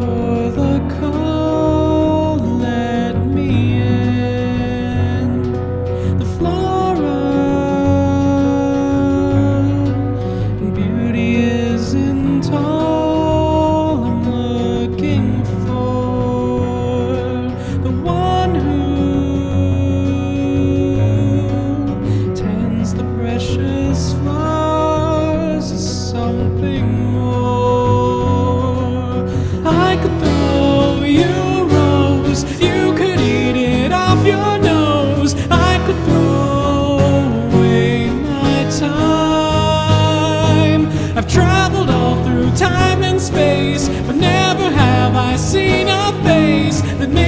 for the call, let me in. The flora and beauty isn't all I'm looking for. The one who tends the precious flowers is something more. I could throw you a rose, you could eat it off your nose. I could throw away my time. I've traveled all through time and space, but never have I seen a face that